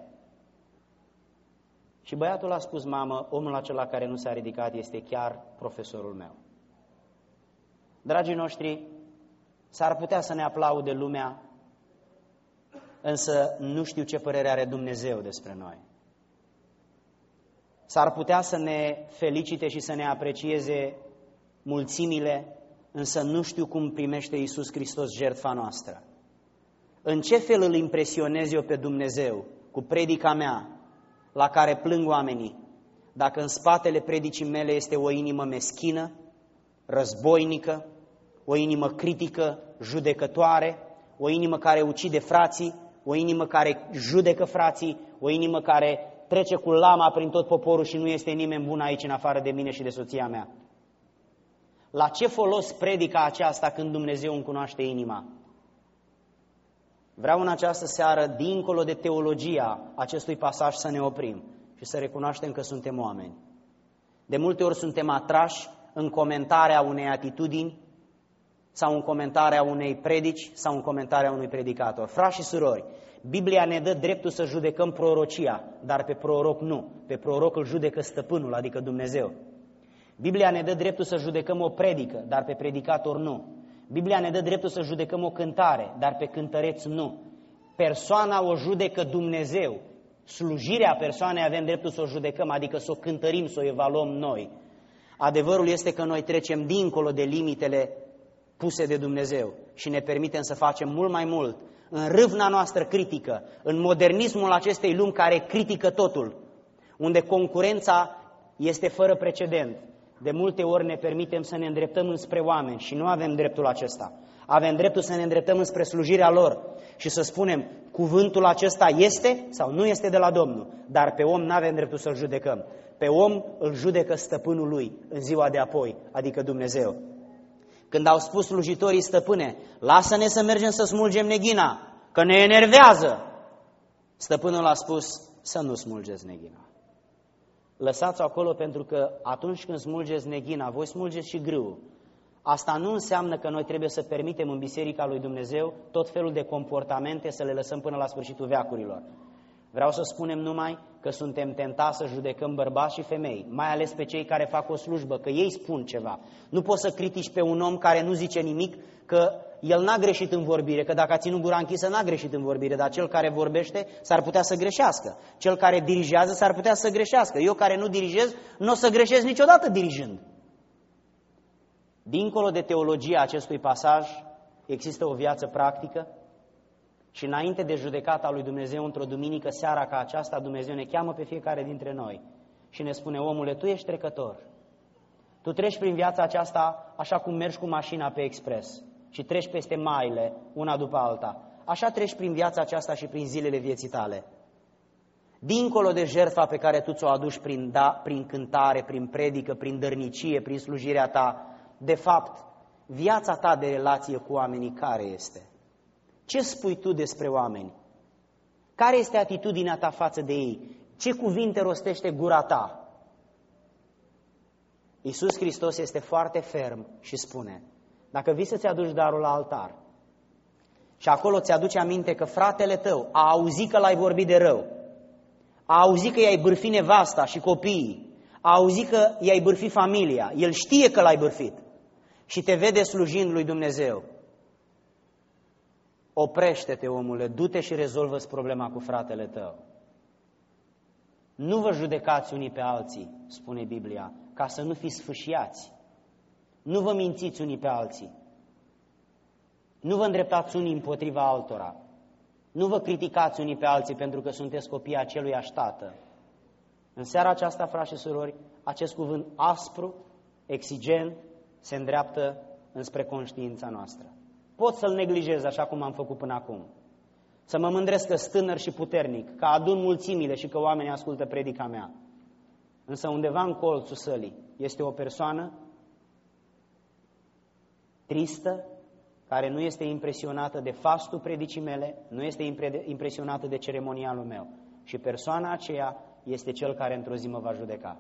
Și băiatul a spus: mamă, omul acela care nu s-a ridicat este chiar profesorul meu. Dragii noștri, s-ar putea să ne aplaude lumea, însă nu știu ce părere are Dumnezeu despre noi. S-ar putea să ne felicite și să ne aprecieze mulțimile, însă nu știu cum primește Iisus Hristos jertfa noastră. În ce fel îl impresionez eu pe Dumnezeu cu predica mea, la care plâng oamenii, dacă în spatele predicii mele este o inimă meschină, războinică, o inimă critică, judecătoare, o inimă care ucide frații, o inimă care judecă frații, o inimă care trece cu lama prin tot poporul și nu este nimeni bun aici în afară de mine și de soția mea. La ce folos predica aceasta când Dumnezeu îmi cunoaște inima? Vreau în această seară, dincolo de teologia acestui pasaj, să ne oprim și să recunoaștem că suntem oameni. De multe ori suntem atrași în comentarea unei atitudini sau în comentarea unei predici sau în comentarea unui predicator. Frați și surori, Biblia ne dă dreptul să judecăm prorocia, dar pe proroc nu. Pe proroc îl judecă stăpânul, adică Dumnezeu. Biblia ne dă dreptul să judecăm o predică, dar pe predicator nu. Biblia ne dă dreptul să judecăm o cântare, dar pe cântăreț nu. Persoana o judecă Dumnezeu. Slujirea persoanei avem dreptul să o judecăm, adică să o cântărim, să o evaluăm noi. Adevărul este că noi trecem dincolo de limitele puse de Dumnezeu și ne permitem să facem mult mai mult în râvna noastră critică, în modernismul acestei lumi care critică totul, unde concurența este fără precedent. De multe ori ne permitem să ne îndreptăm înspre oameni și nu avem dreptul acesta. Avem dreptul să ne îndreptăm înspre slujirea lor și să spunem, cuvântul acesta este sau nu este de la Domnul, dar pe om nu avem dreptul să-l judecăm. Pe om îl judecă stăpânul lui în ziua de apoi, adică Dumnezeu. Când au spus slujitorii, stăpâne, lasă-ne să mergem să smulgem neghina, că ne enervează, stăpânul a spus, să nu smulgeți neghina. Lăsați-o acolo pentru că atunci când smulgeți neghina, voi smulgeți și grâul. Asta nu înseamnă că noi trebuie să permitem în Biserica lui Dumnezeu tot felul de comportamente să le lăsăm până la sfârșitul veacurilor. Vreau să spunem numai că suntem tentați să judecăm bărbați și femei, mai ales pe cei care fac o slujbă, că ei spun ceva. Nu poți să critici pe un om care nu zice nimic, că el n-a greșit în vorbire, că dacă a ținut gura închisă n-a greșit în vorbire, dar cel care vorbește s-ar putea să greșească. Cel care dirigează s-ar putea să greșească. Eu care nu dirigez, nu o să greșesc niciodată dirijând. Dincolo de teologia acestui pasaj, există o viață practică și înainte de judecata lui Dumnezeu într-o duminică seara ca aceasta, Dumnezeu ne cheamă pe fiecare dintre noi și ne spune, omule, tu ești trecător. Tu treci prin viața aceasta așa cum mergi cu mașina pe expres și treci peste maile, una după alta. Așa treci prin viața aceasta și prin zilele vieții tale. Dincolo de jertfa pe care tu ți-o aduci prin, da, prin cântare, prin predică, prin dărnicie, prin slujirea ta, de fapt, viața ta de relație cu oamenii care este? Ce spui tu despre oameni? Care este atitudinea ta față de ei? Ce cuvinte rostește gura ta? Iisus Hristos este foarte ferm și spune, dacă vii să-ți aduci darul la altar și acolo ți-aduce aminte că fratele tău a auzit că l-ai vorbit de rău, a auzit că i-ai bârfit nevasta și copiii, a auzit că i-ai bârfit familia, el știe că l-ai bârfit și te vede slujind lui Dumnezeu, oprește-te, omule, du-te și rezolvă-ți problema cu fratele tău. Nu vă judecați unii pe alții, spune Biblia, ca să nu fiți sfâșiați. Nu vă mințiți unii pe alții. Nu vă îndreptați unii împotriva altora. Nu vă criticați unii pe alții pentru că sunteți copii aceluiași tată. În seara aceasta, frați și surori, acest cuvânt aspru, exigent, se îndreaptă înspre conștiința noastră. Pot să-l neglijez așa cum am făcut până acum. Să mă mândresc că stânăr și puternic, că adun mulțimile și că oamenii ascultă predica mea. Însă undeva în colțul sălii este o persoană tristă, care nu este impresionată de fastul predicii mele, nu este impresionată de ceremonialul meu. Și persoana aceea este cel care într-o zi mă va judeca.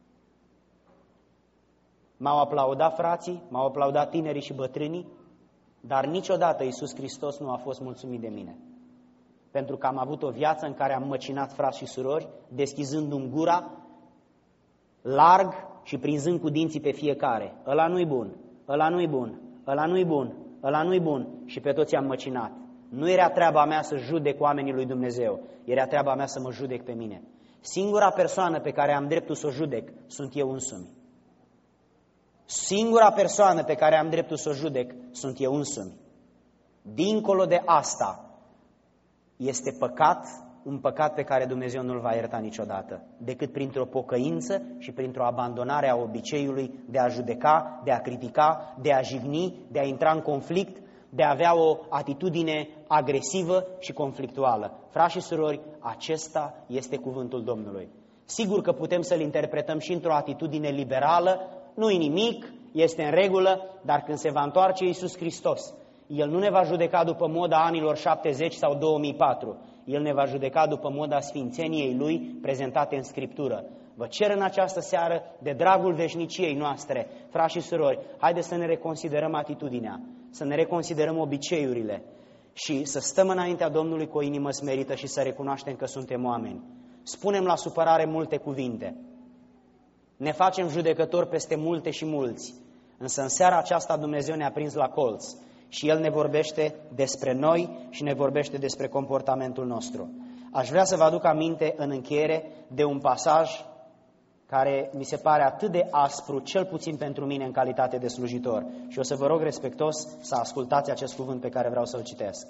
M-au aplaudat frații, m-au aplaudat tinerii și bătrânii, dar niciodată Iisus Hristos nu a fost mulțumit de mine. Pentru că am avut o viață în care am măcinat frați și surori, deschizându-mi gura larg și prinzând cu dinții pe fiecare. Ăla nu-i bun, ăla nu-i bun, ăla nu-i bun, ăla nu-i bun și pe toți am măcinat. Nu era treaba mea să judec oamenii lui Dumnezeu, era treaba mea să mă judec pe mine. Singura persoană pe care am dreptul să o judec sunt eu însumi. Singura persoană pe care am dreptul să o judec sunt eu însumi. Dincolo de asta, este păcat, un păcat pe care Dumnezeu nu-l va ierta niciodată, decât printr-o pocăință și printr-o abandonare a obiceiului de a judeca, de a critica, de a jigni, de a intra în conflict, de a avea o atitudine agresivă și conflictuală. Frați și surori, acesta este cuvântul Domnului. Sigur că putem să-l interpretăm și într-o atitudine liberală, nu-i nimic, este în regulă, dar când se va întoarce Iisus Hristos, El nu ne va judeca după moda anilor șaptezeci sau două mii patru, El ne va judeca după moda sfințeniei Lui prezentate în Scriptură. Vă cer în această seară, de dragul veșniciei noastre, frați și surori, haideți să ne reconsiderăm atitudinea, să ne reconsiderăm obiceiurile și să stăm înaintea Domnului cu o inimă smerită și să recunoaștem că suntem oameni. Spunem la supărare multe cuvinte, ne facem judecători peste multe și mulți, însă în seara aceasta Dumnezeu ne-a prins la colț și El ne vorbește despre noi și ne vorbește despre comportamentul nostru. Aș vrea să vă aduc aminte în încheiere de un pasaj care mi se pare atât de aspru, cel puțin pentru mine în calitate de slujitor. Și o să vă rog respectos să ascultați acest cuvânt pe care vreau să-l citesc.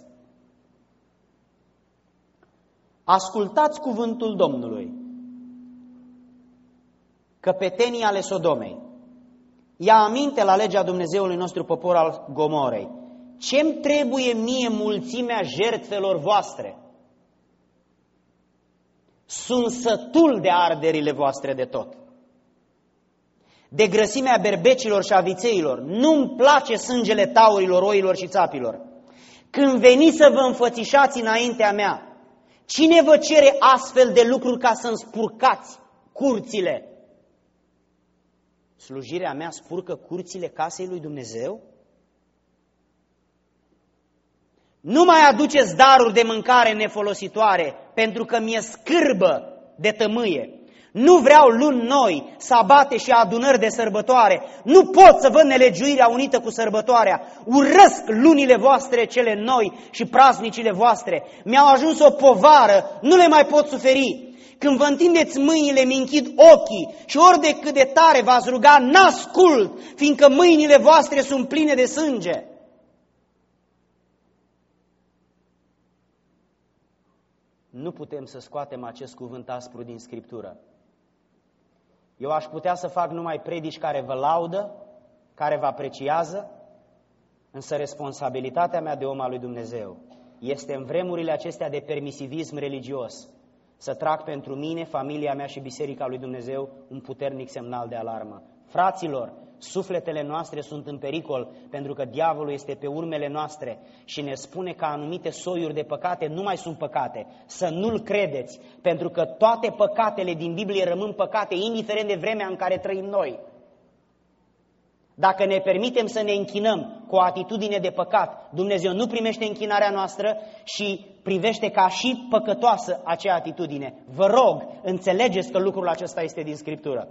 Ascultați cuvântul Domnului. Căpetenii ale Sodomei. Ia aminte la legea Dumnezeului nostru popor al Gomorei. ce-mi trebuie mie mulțimea jertfelor voastre? Sunt sătul de arderile voastre de tot, de grăsimea berbecilor și a vițeilor. Nu-mi place sângele taurilor, oilor și țapilor. Când veniți să vă înfățișați înaintea mea, cine vă cere astfel de lucruri ca să-mi spurcați curțile? Slujirea mea spurcă curțile casei lui Dumnezeu? Nu mai aduceți daruri de mâncare nefolositoare, pentru că mi-e scârbă de tămâie. Nu vreau luni noi, sabate și adunări de sărbătoare. Nu pot să văd nelegiuirea unită cu sărbătoarea. Urăsc lunile voastre cele noi și praznicile voastre. Mi-au ajuns o povară, nu le mai pot suferi. Când vă întindeți mâinile, mi închid ochii și ori de cât de tare v-ați ruga, n-ascult, fiindcă mâinile voastre sunt pline de sânge. Nu putem să scoatem acest cuvânt aspru din Scriptură. Eu aș putea să fac numai predici care vă laudă, care vă apreciază, însă responsabilitatea mea de om al lui Dumnezeu este în vremurile acestea de permisivism religios să trag pentru mine, familia mea și Biserica lui Dumnezeu un puternic semnal de alarmă. Fraților, sufletele noastre sunt în pericol pentru că diavolul este pe urmele noastre și ne spune că anumite soiuri de păcate nu mai sunt păcate. Să nu-l credeți, pentru că toate păcatele din Biblie rămân păcate, indiferent de vremea în care trăim noi. Dacă ne permitem să ne închinăm cu o atitudine de păcat, Dumnezeu nu primește închinarea noastră și privește ca și păcătoasă acea atitudine. Vă rog, înțelegeți că lucrul acesta este din Scriptură.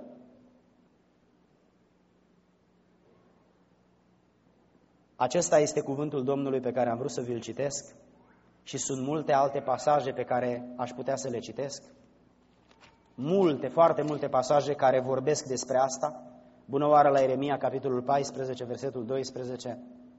Acesta este cuvântul Domnului pe care am vrut să vi-l citesc și sunt multe alte pasaje pe care aș putea să le citesc. Multe, foarte multe pasaje care vorbesc despre asta. Bună oară la Ieremia, capitolul paisprezece, versetul doisprezece.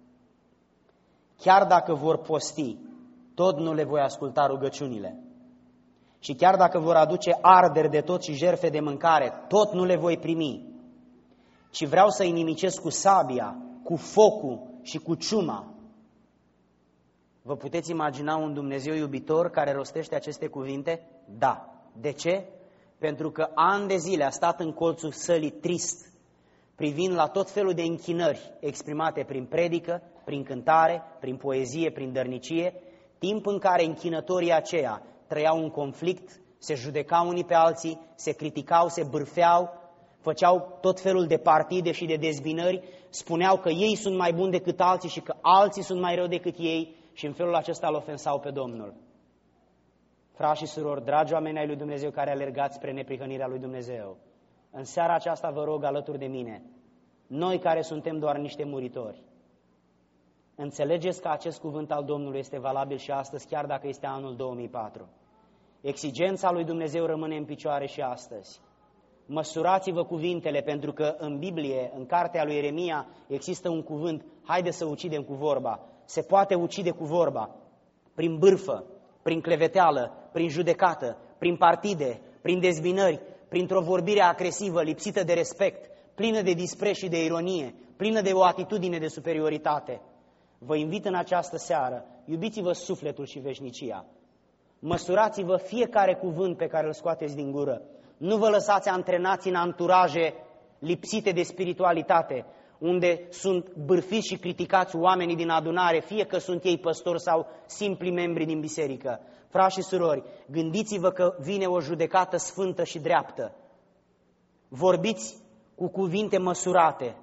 Chiar dacă vor posti, tot nu le voi asculta rugăciunile. Și chiar dacă vor aduce arderi de tot și jertfe de mâncare, tot nu le voi primi. Ci vreau să-i nimicesc cu sabia, cu focul și cu ciuma. Vă puteți imagina un Dumnezeu iubitor care rostește aceste cuvinte? Da. De ce? Pentru că ani de zile a stat în colțul sălii trist, privind la tot felul de închinări exprimate prin predică, prin cântare, prin poezie, prin dărnicie, timp în care închinătorii aceia trăiau un conflict, se judecau unii pe alții, se criticau, se bârfeau, făceau tot felul de partide și de dezbinări, spuneau că ei sunt mai buni decât alții și că alții sunt mai rău decât ei și în felul acesta îl ofensau pe Domnul. Frați și surori, dragi oameni ai lui Dumnezeu care alergați spre neprihănirea lui Dumnezeu, în seara aceasta vă rog alături de mine, noi care suntem doar niște muritori, înțelegeți că acest cuvânt al Domnului este valabil și astăzi, chiar dacă este anul două mii patru. Exigența lui Dumnezeu rămâne în picioare și astăzi. Măsurați-vă cuvintele, pentru că în Biblie, în cartea lui Ieremia, există un cuvânt, haide să ucidem cu vorba. Se poate ucide cu vorba, prin bârfă, prin cleveteală, prin judecată, prin partide, prin dezbinări, printr-o vorbire agresivă, lipsită de respect, plină de dispreț și de ironie, plină de o atitudine de superioritate. Vă invit în această seară, iubiți-vă sufletul și veșnicia. Măsurați-vă fiecare cuvânt pe care îl scoateți din gură. Nu vă lăsați antrenați în anturaje lipsite de spiritualitate, unde sunt bârfiți și criticați oamenii din adunare, fie că sunt ei păstori sau simpli membri din biserică. Frați și surori, gândiți-vă că vine o judecată sfântă și dreaptă. Vorbiți cu cuvinte măsurate.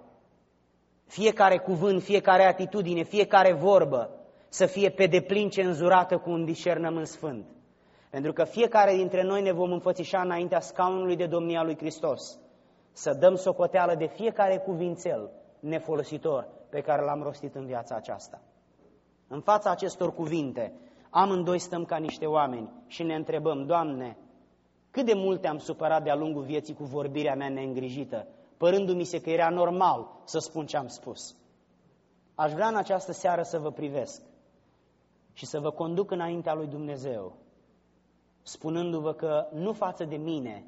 Fiecare cuvânt, fiecare atitudine, fiecare vorbă să fie pe deplin cenzurată cu un discernământ sfânt. Pentru că fiecare dintre noi ne vom înfățișa înaintea scaunului de domnie a lui Hristos, să dăm socoteală de fiecare cuvințel nefolositor pe care l-am rostit în viața aceasta. În fața acestor cuvinte, amândoi stăm ca niște oameni și ne întrebăm, Doamne, cât de mult te-am supărat de-a lungul vieții cu vorbirea mea neîngrijită, părându-mi se că era normal să spun ce am spus. Aș vrea în această seară să vă privesc și să vă conduc înaintea lui Dumnezeu, spunându-vă că nu față de mine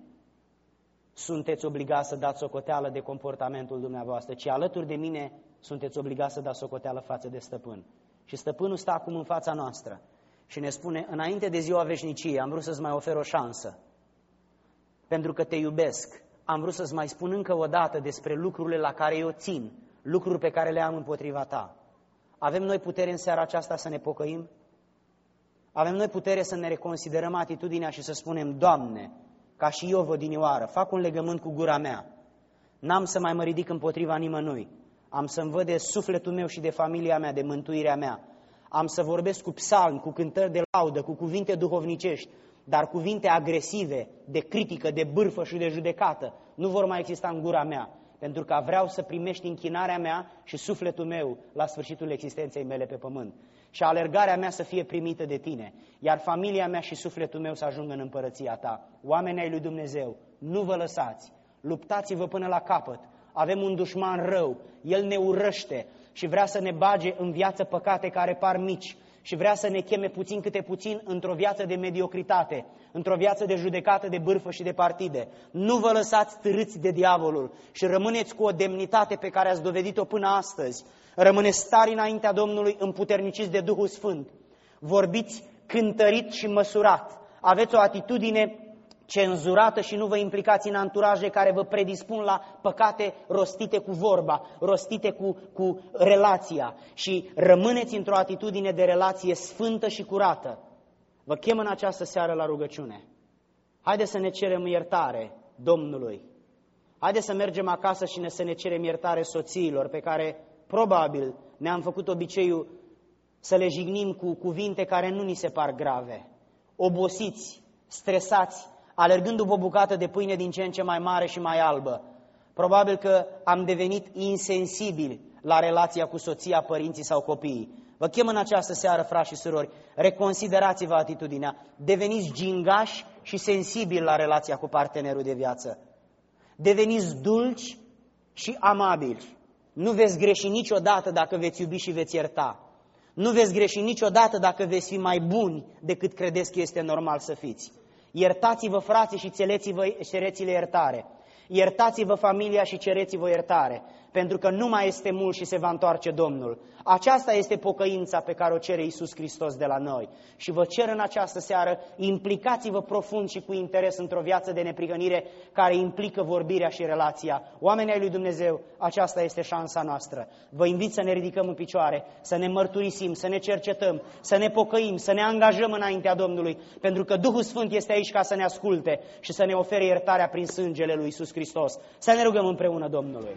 sunteți obligați să dați socoteală de comportamentul dumneavoastră, ci alături de mine sunteți obligați să dați socoteală față de stăpân. Și stăpânul stă acum în fața noastră și ne spune, înainte de ziua veșniciei, am vrut să-ți mai ofer o șansă. Pentru că te iubesc, am vrut să-ți mai spun încă o dată despre lucrurile la care eu țin, lucruri pe care le am împotriva ta. Avem noi putere în seara aceasta să ne pocăim? Avem noi putere să ne reconsiderăm atitudinea și să spunem, Doamne, ca și Iov odinioară, fac un legământ cu gura mea. N-am să mai mă ridic împotriva nimănui. Am să-mi văd de sufletul meu și de familia mea, de mântuirea mea. Am să vorbesc cu psalmi, cu cântări de laudă, cu cuvinte duhovnicești, dar cuvinte agresive, de critică, de bârfă și de judecată, nu vor mai exista în gura mea, pentru că vreau să primești închinarea mea și sufletul meu la sfârșitul existenței mele pe pământ. Și alergarea mea să fie primită de tine, iar familia mea și sufletul meu să ajungă în împărăția ta. Oamenii ai lui Dumnezeu, nu vă lăsați, luptați-vă până la capăt. Avem un dușman rău, el ne urăște și vrea să ne bage în viață păcate care par mici și vrea să ne cheme puțin câte puțin într-o viață de mediocritate, într-o viață de judecată, de bârfă și de partide. Nu vă lăsați târâți de diavolul și rămâneți cu o demnitate pe care ați dovedit-o până astăzi. Rămâneți tari înaintea Domnului, împuterniciți de Duhul Sfânt. Vorbiți cântărit și măsurat. Aveți o atitudine cenzurată și nu vă implicați în anturaje care vă predispun la păcate rostite cu vorba, rostite cu, cu relația. Și rămâneți într-o atitudine de relație sfântă și curată. Vă chem în această seară la rugăciune. Haideți să ne cerem iertare Domnului. Haideți să mergem acasă și ne, să ne cerem iertare soțiilor pe care probabil ne-am făcut obiceiul să le jignim cu cuvinte care nu ni se par grave. Obosiți, stresați, alergând după o bucată de pâine din ce în ce mai mare și mai albă. Probabil că am devenit insensibili la relația cu soția, părinții sau copiii. Vă chem în această seară, frați și surori, reconsiderați-vă atitudinea, deveniți gingași și sensibili la relația cu partenerul de viață. Deveniți dulci și amabili. Nu veți greși niciodată dacă veți iubi și veți ierta. Nu veți greși niciodată dacă veți fi mai buni decât credeți că este normal să fiți. Iertați-vă frații și cereți-le iertare. Iertați-vă familia și cereți-vă iertare, pentru că nu mai este mult și se va întoarce Domnul. Aceasta este pocăința pe care o cere Iisus Hristos de la noi. Și vă cer în această seară, implicați-vă profund și cu interes într-o viață de neprihănire care implică vorbirea și relația. Oamenii ai lui Dumnezeu, aceasta este șansa noastră. Vă invit să ne ridicăm în picioare, să ne mărturisim, să ne cercetăm, să ne pocăim, să ne angajăm înaintea Domnului, pentru că Duhul Sfânt este aici ca să ne asculte și să ne ofere iertarea prin sângele lui Iisus Hristos. Să ne rugăm împreună Domnului.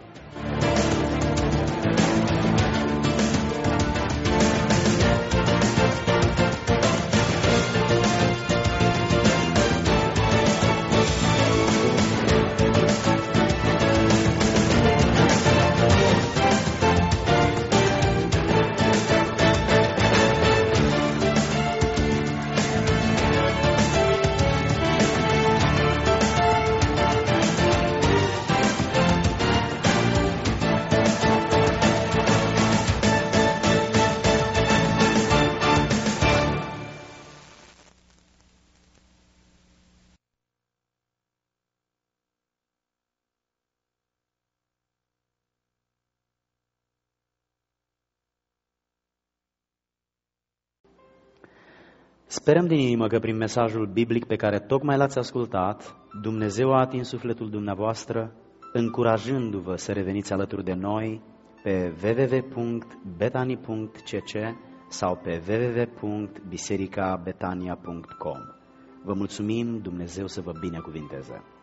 Sperăm din inimă că prin mesajul biblic pe care tocmai l-ați ascultat, Dumnezeu a atins sufletul dumneavoastră, încurajându-vă să reveniți alături de noi pe w w w punct betani punct c c sau pe w w w punct biserica betania punct com. Vă mulțumim, Dumnezeu să vă binecuvinteze!